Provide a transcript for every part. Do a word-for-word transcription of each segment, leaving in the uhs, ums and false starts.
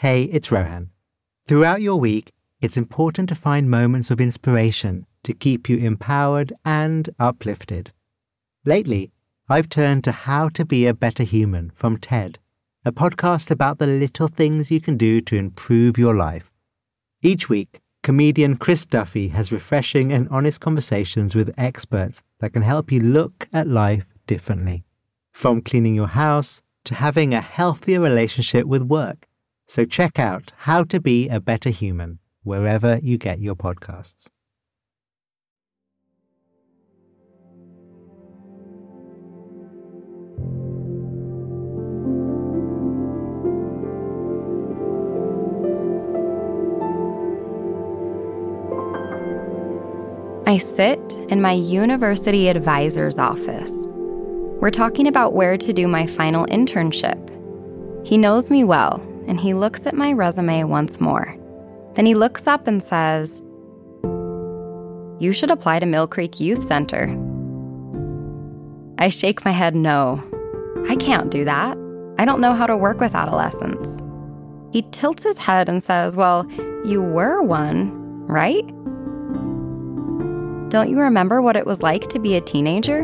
Hey, it's Rohan. Throughout your week, it's important to find moments of inspiration to keep you empowered and uplifted. Lately, I've turned to How to Be a Better Human from TED, a podcast about the little things you can do to improve your life. Each week, comedian Chris Duffy has refreshing and honest conversations with experts that can help you look at life differently. From cleaning your house to having a healthier relationship with work. So check out How to Be a Better Human wherever you get your podcasts. I sit in my university advisor's office. We're talking about where to do my final internship. He knows me well, and he looks at my resume once more. Then he looks up and says, "You should apply to Mill Creek Youth Center." I shake my head no. I can't do that. I don't know how to work with adolescents. He tilts his head and says, "Well, you were one, right? Don't you remember what it was like to be a teenager?"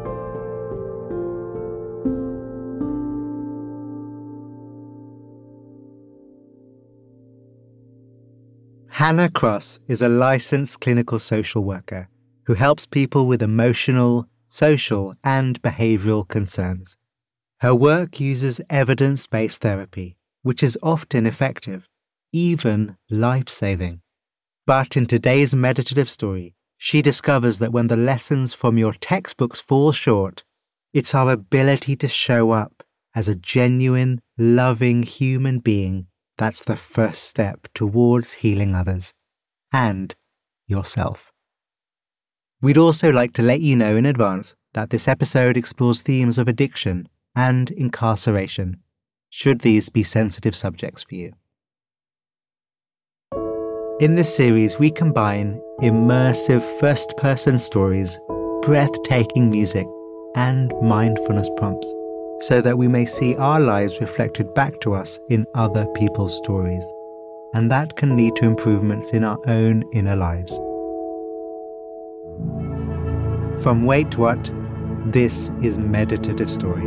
Hannah Cross is a licensed clinical social worker who helps people with emotional, social, and behavioral concerns. Her work uses evidence-based therapy, which is often effective, even life-saving. But in today's meditative story, she discovers that when the lessons from your textbooks fall short, it's our ability to show up as a genuine, loving human being that's the first step towards healing others and yourself. We'd also like to let you know in advance that this episode explores themes of addiction and incarceration, should these be sensitive subjects for you. In this series, we combine immersive first-person stories, breathtaking music, and mindfulness prompts, so that we may see our lives reflected back to us in other people's stories, and that can lead to improvements in our own inner lives. From Wait What, this is Meditative Story.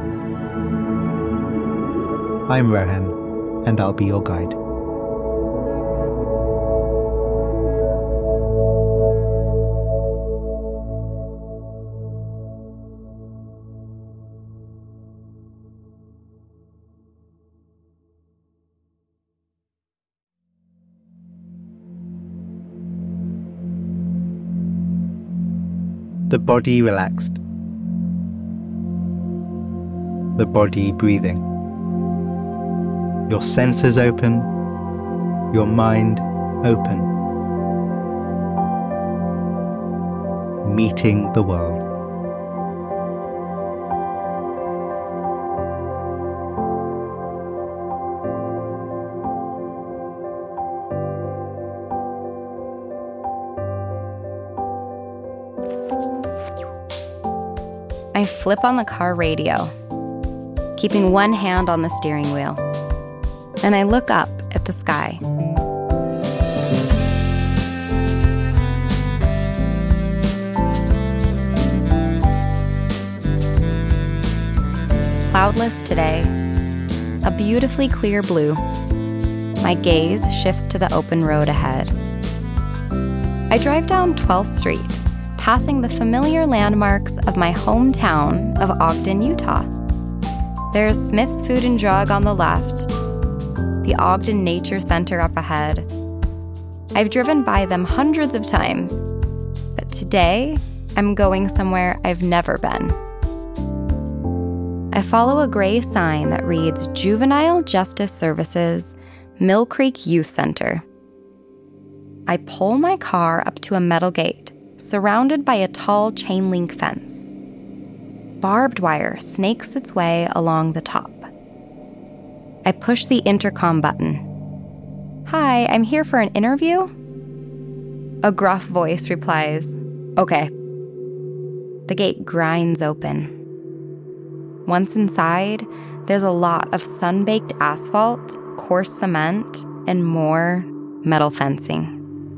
I'm Rohan, and I'll be your guide. The body relaxed. The body breathing. Your senses open. Your mind open. Meeting the world. I flip on the car radio, keeping one hand on the steering wheel, and I look up at the sky. Cloudless today, a beautifully clear blue. My gaze shifts to the open road ahead. I drive down twelfth Street, passing the familiar landmarks of my hometown of Ogden, Utah. There's Smith's Food and Drug on the left, the Ogden Nature Center up ahead. I've driven by them hundreds of times, but today I'm going somewhere I've never been. I follow a gray sign that reads Juvenile Justice Services, Mill Creek Youth Center. I pull my car up to a metal gate, surrounded by a tall chain link fence. Barbed wire snakes its way along the top. I push the intercom button. "Hi, I'm here for an interview?" A gruff voice replies, "Okay." The gate grinds open. Once inside, there's a lot of sun-baked asphalt coarse cement and more metal fencing.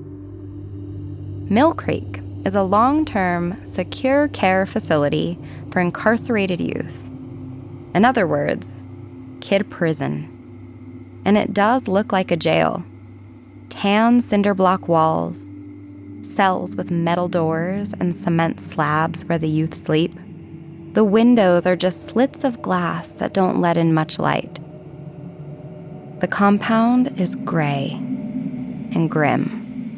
Mill Creek is a long-term, secure care facility for incarcerated youth. In other words, kid prison. And it does look like a jail. Tan cinder block walls, cells with metal doors and cement slabs where the youth sleep. The windows are just slits of glass that don't let in much light. The compound is gray and grim.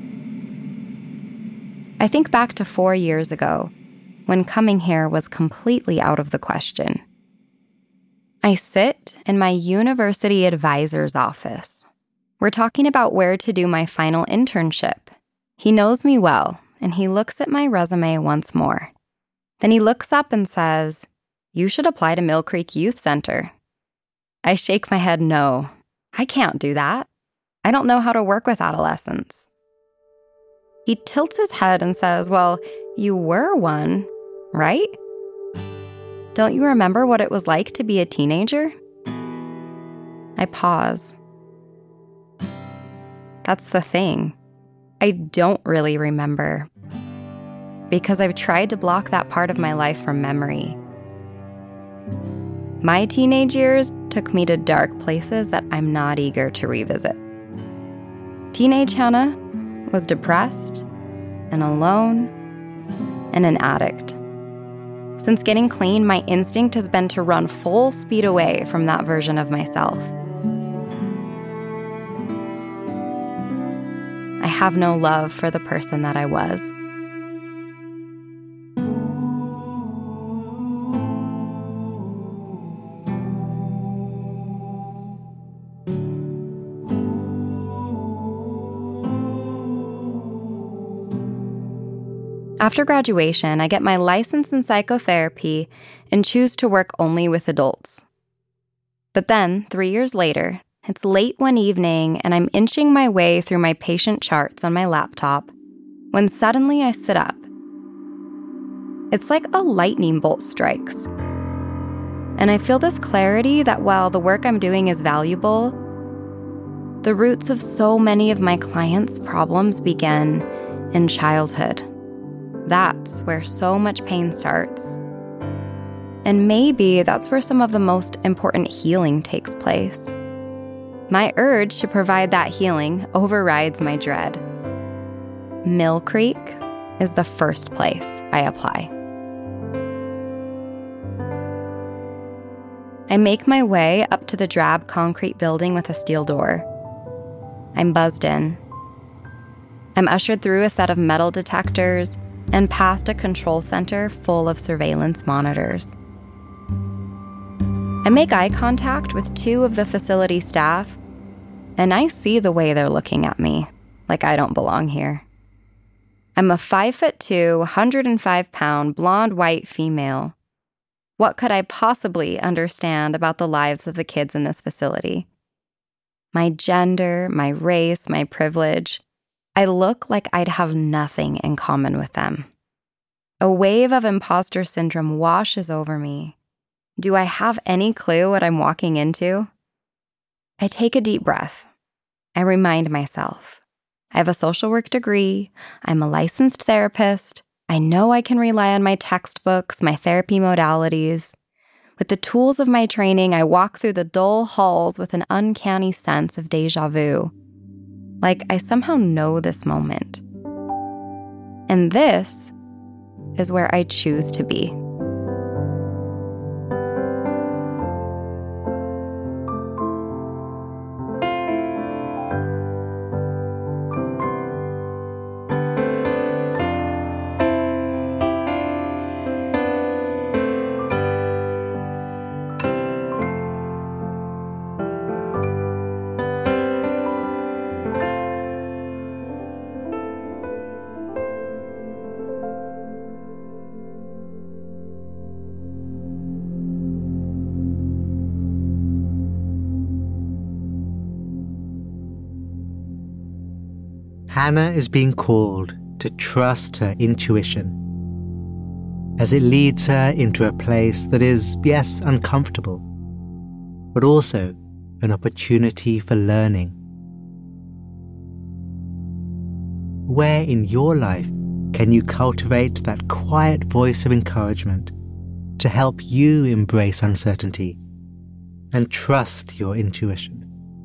I think back to four years ago, when coming here was completely out of the question. I sit in my university advisor's office. We're talking about where to do my final internship. He knows me well, and he looks at my resume once more. Then he looks up and says, "You should apply to Mill Creek Youth Center." I shake my head no. I can't do that. I don't know how to work with adolescents. He tilts his head and says, "Well, you were one, right? Don't you remember what it was like to be a teenager?" I pause. That's the thing. I don't really remember, because I've tried to block that part of my life from memory. My teenage years took me to dark places that I'm not eager to revisit. Teenage Hannah was depressed and alone and an addict. Since getting clean, my instinct has been to run full speed away from that version of myself. I have no love for the person that I was. After graduation, I get my license in psychotherapy and choose to work only with adults. But then, three years later, it's late one evening and I'm inching my way through my patient charts on my laptop when suddenly I sit up. It's like a lightning bolt strikes. And I feel this clarity that while the work I'm doing is valuable, the roots of so many of my clients' problems begin in childhood. That's where so much pain starts. And maybe that's where some of the most important healing takes place. My urge to provide that healing overrides my dread. Mill Creek is the first place I apply. I make my way up to the drab concrete building with a steel door. I'm buzzed in. I'm ushered through a set of metal detectors and past a control center full of surveillance monitors. I make eye contact with two of the facility staff, and I see the way they're looking at me, like I don't belong here. I'm a five foot two, one hundred five pound, blonde white female. What could I possibly understand about the lives of the kids in this facility? My gender, my race, my privilege. I look like I'd have nothing in common with them. A wave of imposter syndrome washes over me. Do I have any clue what I'm walking into? I take a deep breath. I remind myself, I have a social work degree, I'm a licensed therapist, I know I can rely on my textbooks, my therapy modalities. With the tools of my training, I walk through the dull halls with an uncanny sense of déjà vu. Like I somehow know this moment. And this is where I choose to be. Hannah is being called to trust her intuition, as it leads her into a place that is, yes, uncomfortable, but also an opportunity for learning? Where in your life can you cultivate that quiet voice of encouragement to help you embrace uncertainty and trust your intuition?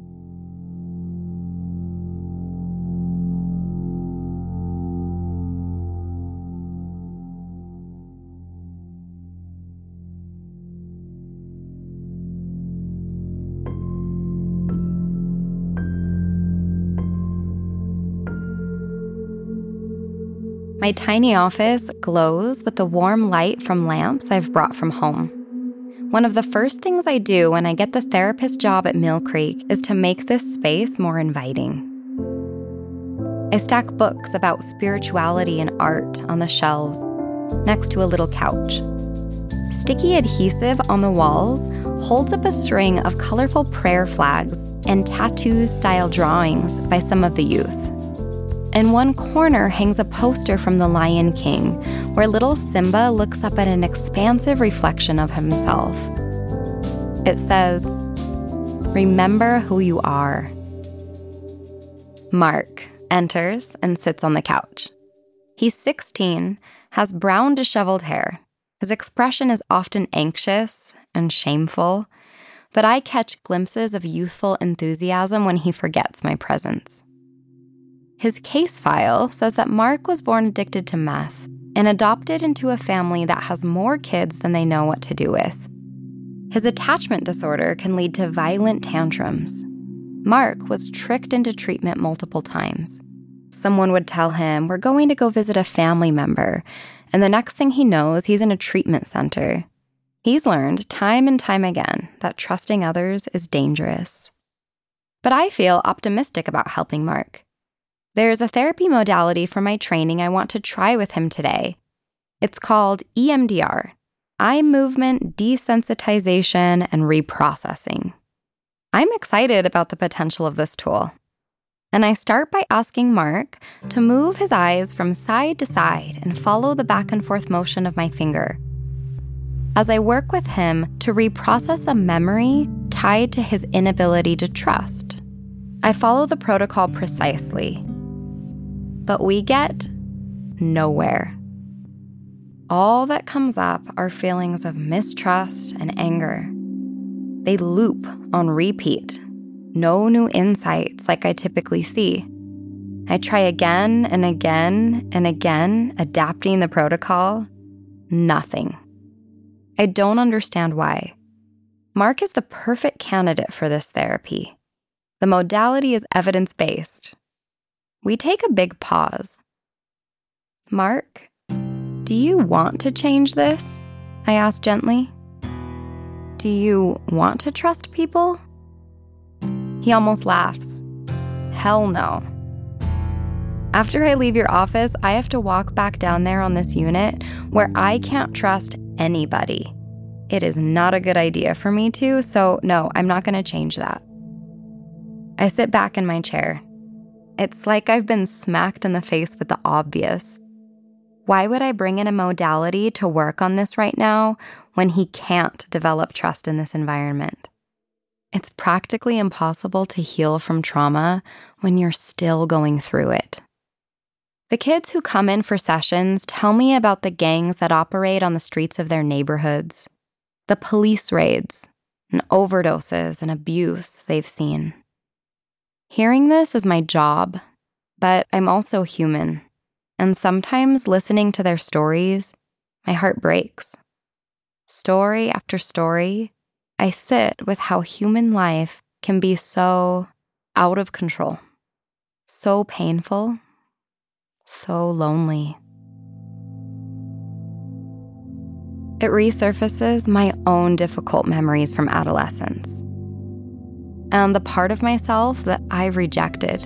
My tiny office glows with the warm light from lamps I've brought from home. One of the first things I do when I get the therapist job at Mill Creek is to make this space more inviting. I stack books about spirituality and art on the shelves next to a little couch. Sticky adhesive on the walls holds up a string of colorful prayer flags and tattoo-style drawings by some of the youth. In one corner hangs a poster from The Lion King, where little Simba looks up at an expansive reflection of himself. It says, "Remember who you are." Mark enters and sits on the couch. He's sixteen, has brown disheveled hair. His expression is often anxious and shameful, but I catch glimpses of youthful enthusiasm when he forgets my presence. His case file says that Mark was born addicted to meth and adopted into a family that has more kids than they know what to do with. His attachment disorder can lead to violent tantrums. Mark was tricked into treatment multiple times. Someone would tell him, "We're going to go visit a family member," and the next thing he knows, he's in a treatment center. He's learned time and time again that trusting others is dangerous. But I feel optimistic about helping Mark. There's a therapy modality for my training I want to try with him today. It's called E M D R, Eye Movement Desensitization and Reprocessing. I'm excited about the potential of this tool. And I start by asking Mark to move his eyes from side to side and follow the back and forth motion of my finger, as I work with him to reprocess a memory tied to his inability to trust. I follow the protocol precisely. But we get nowhere. All that comes up are feelings of mistrust and anger. They loop on repeat. No new insights like I typically see. I try again and again and again, adapting the protocol. Nothing. I don't understand why. Mark is the perfect candidate for this therapy. The modality is evidence-based. We take a big pause. "Mark, do you want to change this?" I ask gently. "Do you want to trust people?" He almost laughs. Hell no. After I leave your office, I have to walk back down there on this unit where I can't trust anybody. It is not a good idea for me to, so no, I'm not going to change that. I sit back in my chair. It's like I've been smacked in the face with the obvious. Why would I bring in a modality to work on this right now when he can't develop trust in this environment? It's practically impossible to heal from trauma when you're still going through it. The kids who come in for sessions tell me about the gangs that operate on the streets of their neighborhoods, the police raids, and overdoses and abuse they've seen. Hearing this is my job, but I'm also human, and sometimes listening to their stories, my heart breaks. Story after story, I sit with how human life can be so out of control, so painful, so lonely. It resurfaces my own difficult memories from adolescence, and the part of myself that I've rejected.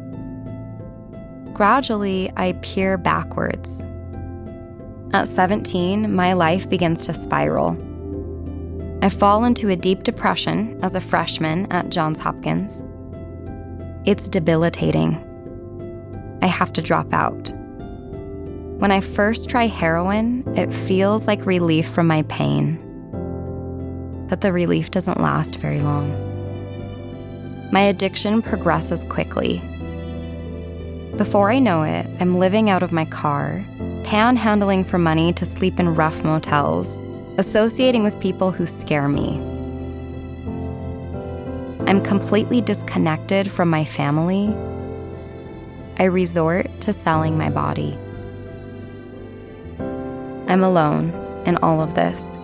Gradually, I peer backwards. At seventeen, my life begins to spiral. I fall into a deep depression as a freshman at Johns Hopkins. It's debilitating. I have to drop out. When I first try heroin, it feels like relief from my pain. But the relief doesn't last very long. My addiction progresses quickly. Before I know it, I'm living out of my car, panhandling for money to sleep in rough motels, associating with people who scare me. I'm completely disconnected from my family. I resort to selling my body. I'm alone in all of this.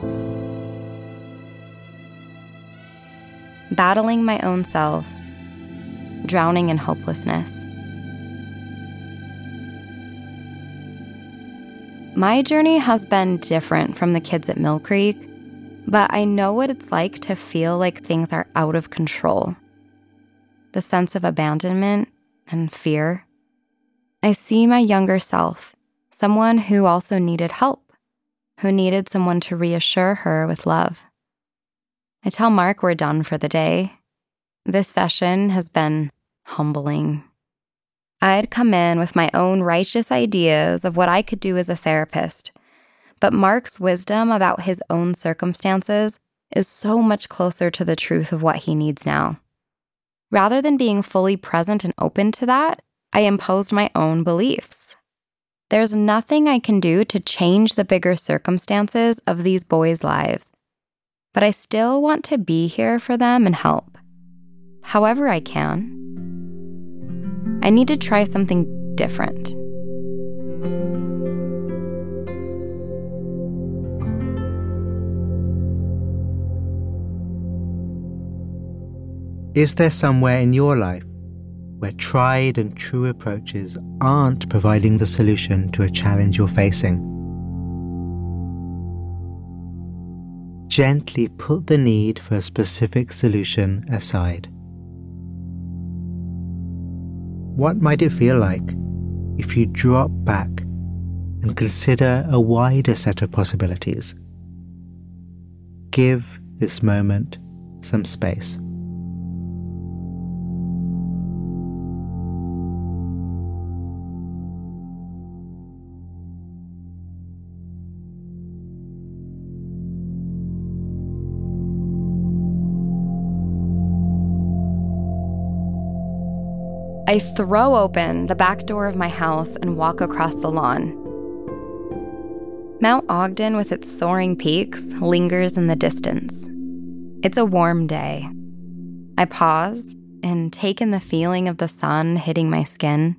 Battling my own self, drowning in hopelessness. My journey has been different from the kids at Mill Creek, but I know what it's like to feel like things are out of control. The sense of abandonment and fear. I see my younger self, someone who also needed help, who needed someone to reassure her with love. I tell Mark we're done for the day. This session has been humbling. I'd come in with my own righteous ideas of what I could do as a therapist, but Mark's wisdom about his own circumstances is so much closer to the truth of what he needs now. Rather than being fully present and open to that, I imposed my own beliefs. There's nothing I can do to change the bigger circumstances of these boys' lives, but I still want to be here for them and help, however I can. I need to try something different. Is there somewhere in your life where tried and true approaches aren't providing the solution to a challenge you're facing? Gently put the need for a specific solution aside. What might it feel like if you drop back and consider a wider set of possibilities? Give this moment some space. I throw open the back door of my house and walk across the lawn. Mount Ogden, with its soaring peaks, lingers in the distance. It's a warm day. I pause and take in the feeling of the sun hitting my skin.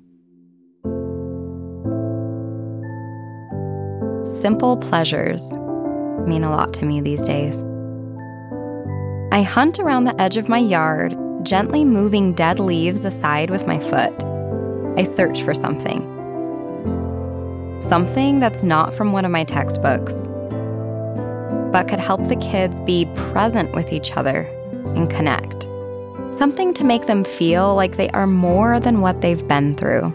Simple pleasures mean a lot to me these days. I hunt around the edge of my yard, gently moving dead leaves aside with my foot. I search for something. Something that's not from one of my textbooks, but could help the kids be present with each other and connect. Something to make them feel like they are more than what they've been through.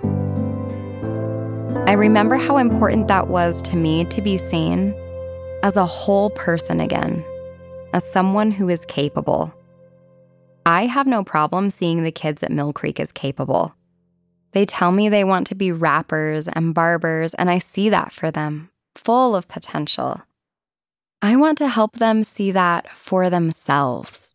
I remember how important that was to me to be seen as a whole person again, as someone who is capable. I have no problem seeing the kids at Mill Creek as capable. They tell me they want to be rappers and barbers, and I see that for them, full of potential. I want to help them see that for themselves.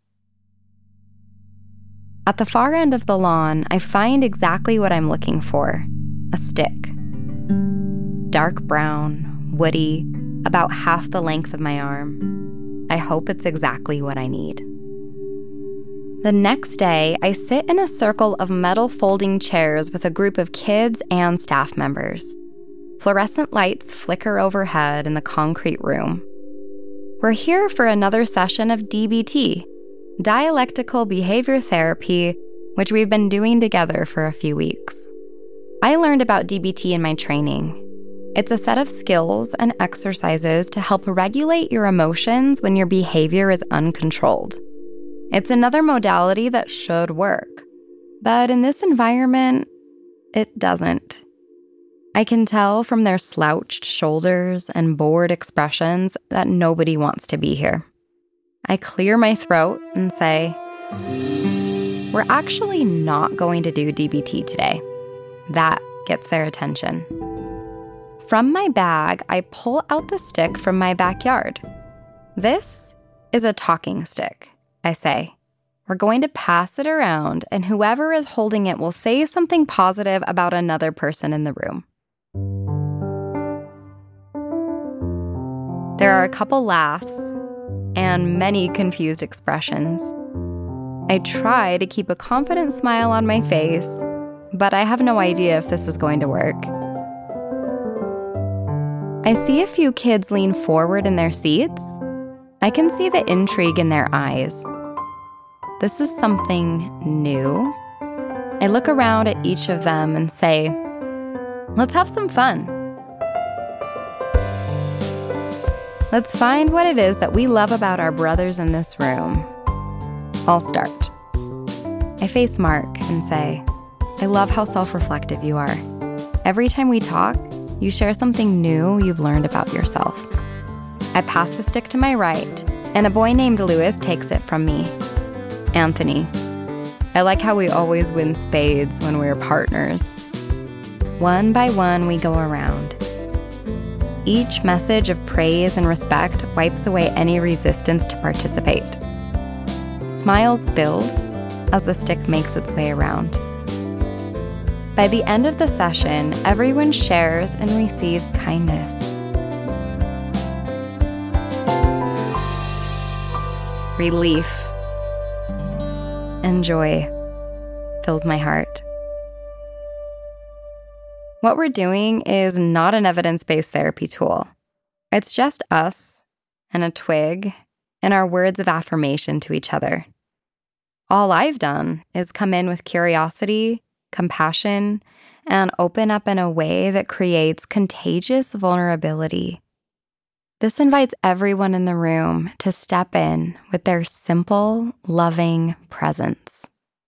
At the far end of the lawn, I find exactly what I'm looking for, a stick. Dark brown, woody, about half the length of my arm. I hope it's exactly what I need. The next day, I sit in a circle of metal folding chairs with a group of kids and staff members. Fluorescent lights flicker overhead in the concrete room. We're here for another session of D B T, Dialectical Behavior Therapy, which we've been doing together for a few weeks. I learned about D B T in my training. It's a set of skills and exercises to help regulate your emotions when your behavior is uncontrolled. It's another modality that should work, but in this environment, it doesn't. I can tell from their slouched shoulders and bored expressions that nobody wants to be here. I clear my throat and say, "We're actually not going to do D B T today." That gets their attention. From my bag, I pull out the stick from my backyard. This is a talking stick, I say. We're going to pass it around, and whoever is holding it will say something positive about another person in the room. There are a couple laughs and many confused expressions. I try to keep a confident smile on my face, but I have no idea if this is going to work. I see a few kids lean forward in their seats. I can see the intrigue in their eyes. This is something new. I look around at each of them and say, let's have some fun. Let's find what it is that we love about our brothers in this room. I'll start. I face Mark and say, I love how self-reflective you are. Every time we talk, you share something new you've learned about yourself. I pass the stick to my right, and a boy named Lewis takes it from me. Anthony. I like how we always win spades when we're partners. One by one, we go around. Each message of praise and respect wipes away any resistance to participate. Smiles build as the stick makes its way around. By the end of the session, everyone shares and receives kindness. Relief and joy fills my heart. What we're doing is not an evidence-based therapy tool. It's just us and a twig and our words of affirmation to each other. All I've done is come in with curiosity, compassion, and open up in a way that creates contagious vulnerability. This invites everyone in the room to step in with their simple, loving presence.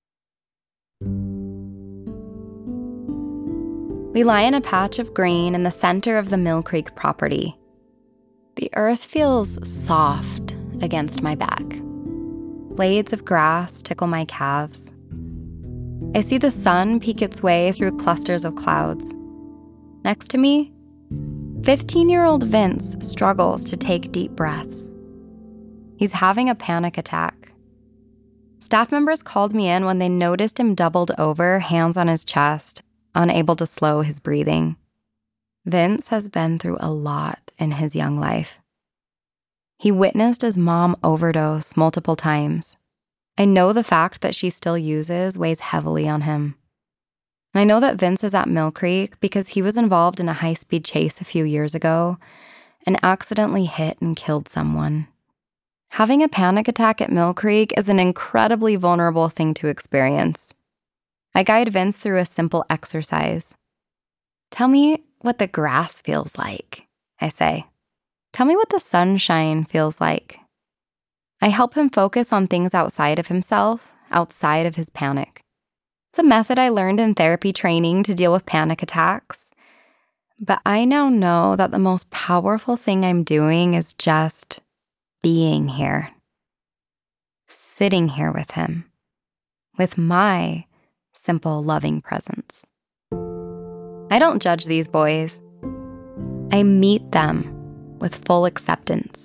We lie in a patch of green in the center of the Mill Creek property. The earth feels soft against my back. Blades of grass tickle my calves. I see the sun peek its way through clusters of clouds. Next to me, fifteen-year-old Vince struggles to take deep breaths. He's having a panic attack. Staff members called me in when they noticed him doubled over, hands on his chest, unable to slow his breathing. Vince has been through a lot in his young life. He witnessed his mom overdose multiple times. I know the fact that she still uses weighs heavily on him. And I know that Vince is at Mill Creek because he was involved in a high-speed chase a few years ago and accidentally hit and killed someone. Having a panic attack at Mill Creek is an incredibly vulnerable thing to experience. I guide Vince through a simple exercise. Tell me what the grass feels like, I say. Tell me what the sunshine feels like. I help him focus on things outside of himself, outside of his panic. It's a method I learned in therapy training to deal with panic attacks. But I now know that the most powerful thing I'm doing is just being here. Sitting here with him. With my simple, loving presence. I don't judge these boys. I meet them with full acceptance.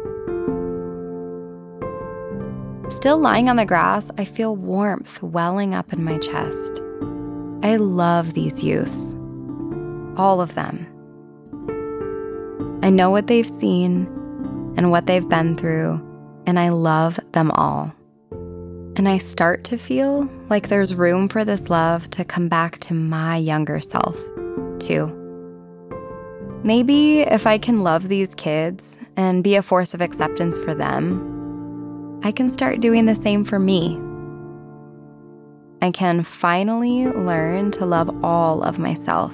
Still lying on the grass, I feel warmth welling up in my chest. I love these youths. All of them. I know what they've seen and what they've been through, and I love them all. And I start to feel like there's room for this love to come back to my younger self, too. Maybe if I can love these kids and be a force of acceptance for them, I can start doing the same for me. I can finally learn to love all of myself.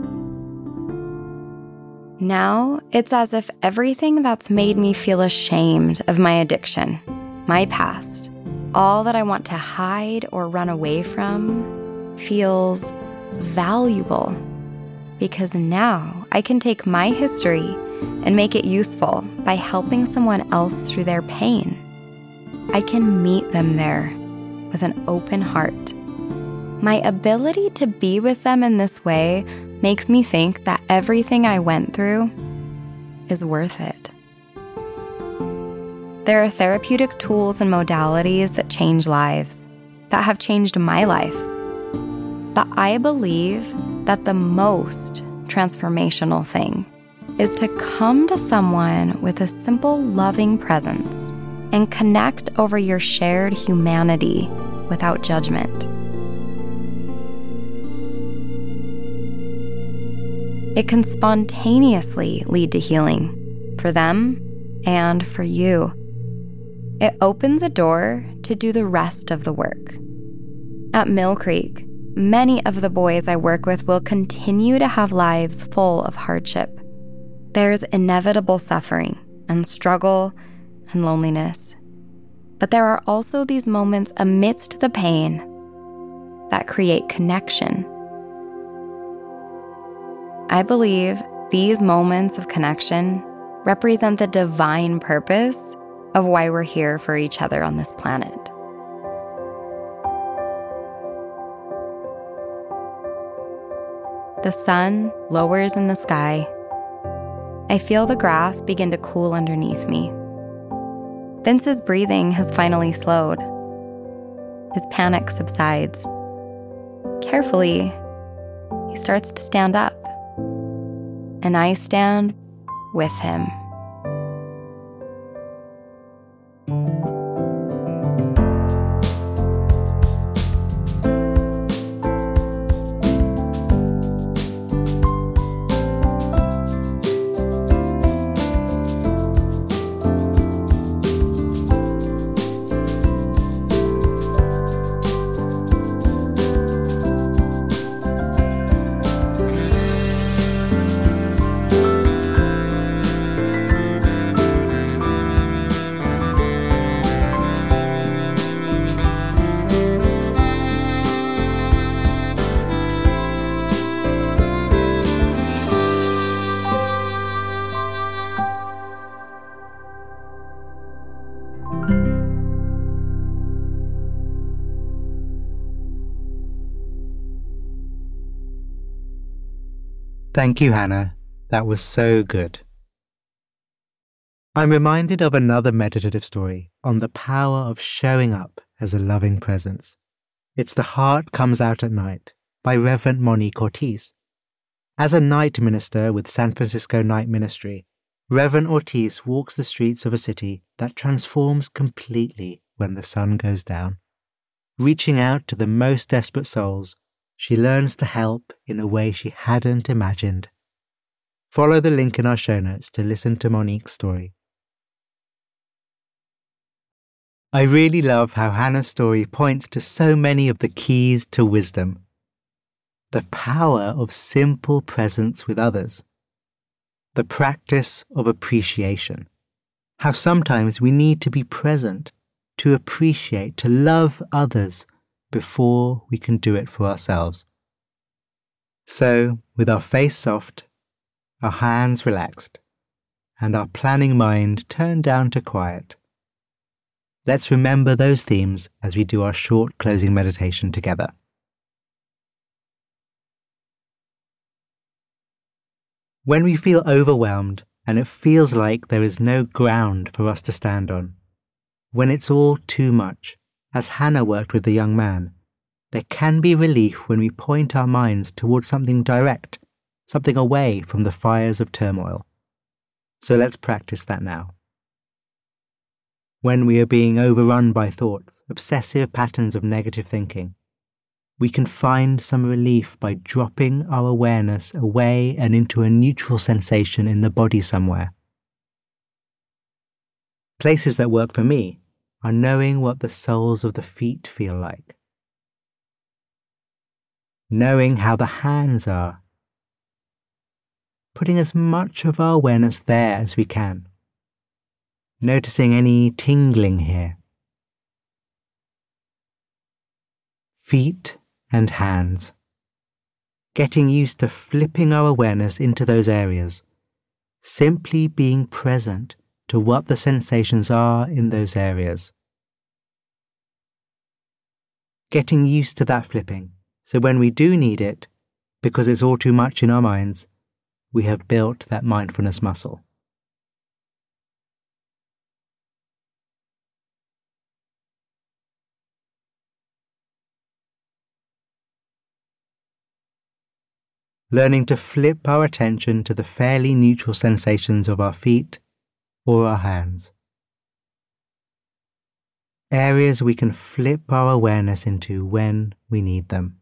Now, it's as if everything that's made me feel ashamed of my addiction, my past, all that I want to hide or run away from, feels valuable. Because now I can take my history and make it useful by helping someone else through their pain. I can meet them there with an open heart. My ability to be with them in this way makes me think that everything I went through is worth it. There are therapeutic tools and modalities that change lives, that have changed my life. But I believe that the most transformational thing is to come to someone with a simple, loving presence and connect over your shared humanity without judgment. It can spontaneously lead to healing for them and for you. It opens a door to do the rest of the work. At Mill Creek, many of the boys I work with will continue to have lives full of hardship. There's inevitable suffering and struggle and loneliness. But there are also these moments amidst the pain that create connection. I believe these moments of connection represent the divine purpose of why we're here for each other on this planet. The sun lowers in the sky. I feel the grass begin to cool underneath me. Vince's breathing has finally slowed. His panic subsides. Carefully, he starts to stand up, and I stand with him. Thank you, Hannah. That was so good. I'm reminded of another meditative story on the power of showing up as a loving presence. It's The Heart Comes Out at Night by Reverend Monique Ortiz. As a night minister with San Francisco Night Ministry, Reverend Ortiz walks the streets of a city that transforms completely when the sun goes down. Reaching out to the most desperate souls, she learns to help in a way she hadn't imagined. Follow the link in our show notes to listen to Monique's story. I really love how Hannah's story points to so many of the keys to wisdom. The power of simple presence with others. The practice of appreciation. How sometimes we need to be present, to appreciate, to love others before we can do it for ourselves. So, with our face soft, our hands relaxed, and our planning mind turned down to quiet, let's remember those themes as we do our short closing meditation together. When we feel overwhelmed and it feels like there is no ground for us to stand on, when it's all too much, as Hannah worked with the young man, there can be relief when we point our minds towards something direct, something away from the fires of turmoil. So let's practice that now. When we are being overrun by thoughts, obsessive patterns of negative thinking, we can find some relief by dropping our awareness away and into a neutral sensation in the body somewhere. Places that work for me are knowing what the soles of the feet feel like, knowing how the hands are, putting as much of our awareness there as we can, noticing any tingling here. Feet and hands, getting used to flipping our awareness into those areas, simply being present to what the sensations are in those areas. Getting used to that flipping, so when we do need it, because it's all too much in our minds, we have built that mindfulness muscle. learning to flip our attention to the fairly neutral sensations of our feet or our hands. Areas we can flip our awareness into when we need them.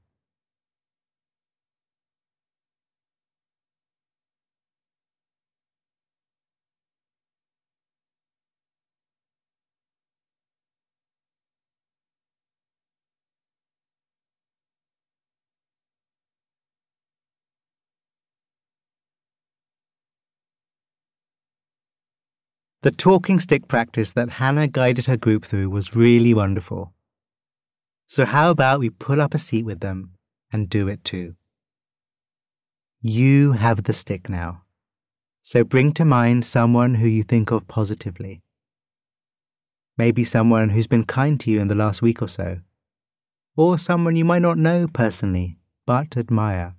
The talking stick practice that Hannah guided her group through was really wonderful. So how about we pull up a seat with them and do it too? You have the stick now, so bring to mind someone who you think of positively. Maybe someone who's been kind to you in the last week or so, or someone you might not know personally but admire.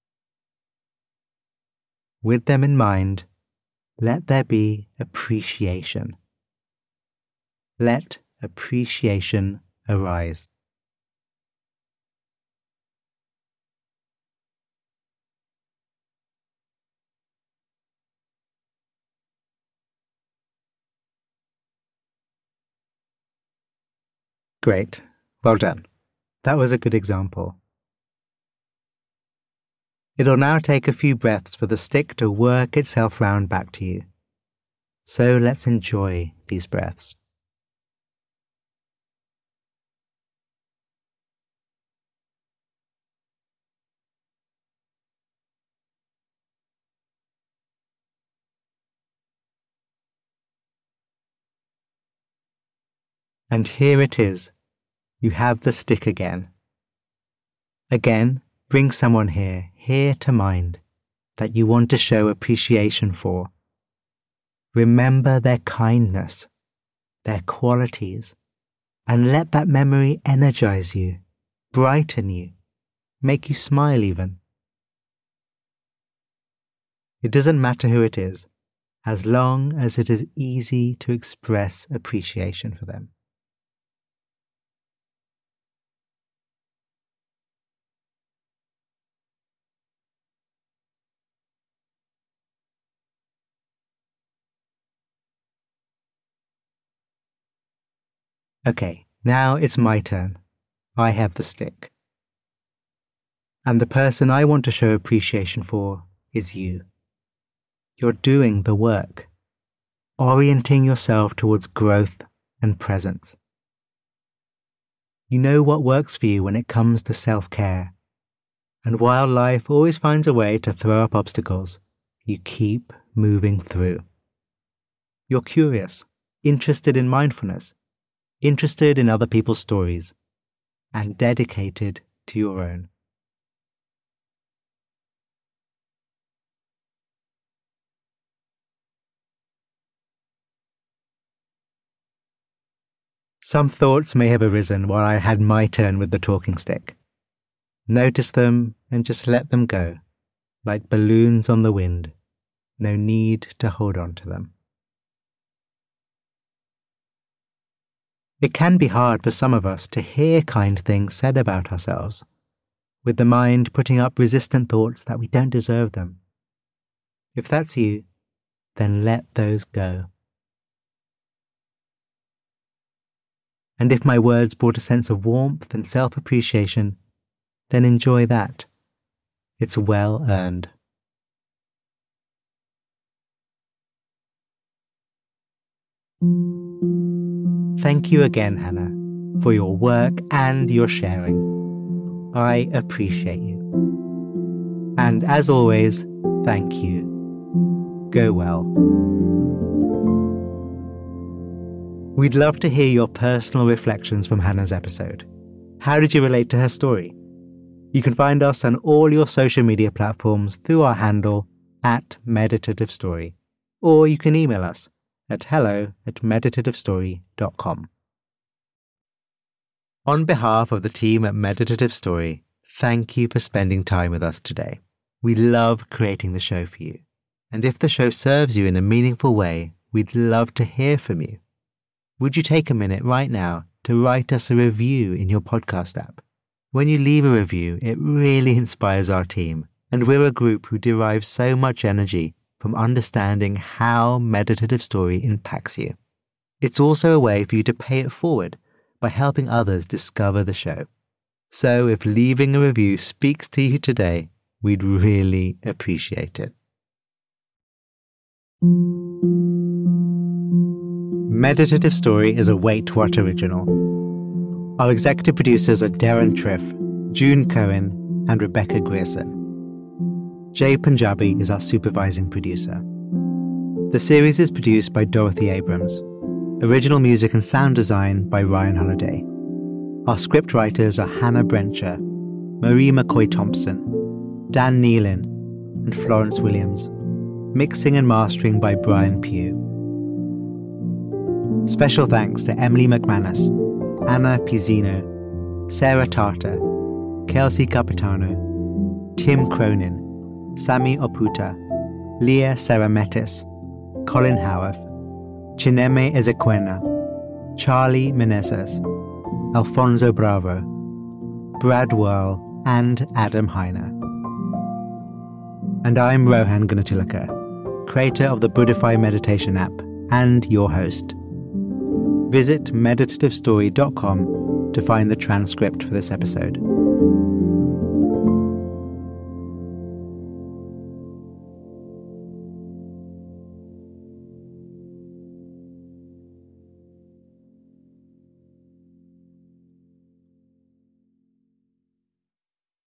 With them in mind, let there be appreciation. Let appreciation arise. Great. Well done. That was a good example. It'll now take a few breaths for the stick to work itself round back to you. So let's enjoy these breaths. And here it is. You have the stick again. Again, bring someone here, here to mind, that you want to show appreciation for. Remember their kindness, their qualities, and let that memory energize you, brighten you, make you smile even. It doesn't matter who it is, as long as it is easy to express appreciation for them. Okay, now it's my turn. I have the stick. And the person I want to show appreciation for is you. You're doing the work, orienting yourself towards growth and presence. You know what works for you when it comes to self-care. And while life always finds a way to throw up obstacles, you keep moving through. You're curious, interested in mindfulness, interested in other people's stories, and dedicated to your own. Some thoughts may have arisen while I had my turn with the talking stick. Notice them and just let them go, like balloons on the wind. No need to hold on to them. It can be hard for some of us to hear kind things said about ourselves, with the mind putting up resistant thoughts that we don't deserve them. If that's you, then let those go. And if my words brought a sense of warmth and self-appreciation, then enjoy that. It's well earned. Thank you again, Hannah, for your work and your sharing. I appreciate you. And as always, thank you. Go well. We'd love to hear your personal reflections from Hannah's episode. How did you relate to her story? You can find us on all your social media platforms through our handle at Meditative Story, or you can email us at hello at meditative story dot com. On behalf of the team at Meditative Story, thank you for spending time with us today. We love creating the show for you. And if the show serves you in a meaningful way, we'd love to hear from you. Would you take a minute right now to write us a review in your podcast app? When you leave a review, it really inspires our team and we're a group who derive so much energy from understanding how Meditative Story impacts you. It's also a way for you to pay it forward by helping others discover the show. So if leaving a review speaks to you today, we'd really appreciate it. Meditative Story is a Wait What original. Our executive producers are Darren Triff, June Cohen, and Rebecca Grierson. Jay Punjabi is our supervising producer. The series is produced by Dorothy Abrams. Original music and sound design by Ryan Holiday. Our script writers are Hannah Brencher, Marie McCoy-Thompson, Dan Nealon, and Florence Williams. Mixing and mastering by Brian Pugh. Special thanks to Emily McManus, Anna Pizzino, Sarah Tartar, Kelsey Capitano, Tim Cronin, Sami Oputa, Leah Sarametis, Colin Howarth, Chineme Ezequena, Charlie Menezes, Alfonso Bravo, Brad Whirl, and Adam Heiner. And I'm Rohan Gunatilaka, creator of the Buddhify Meditation app and your host. Visit meditative story dot com to find the transcript for this episode.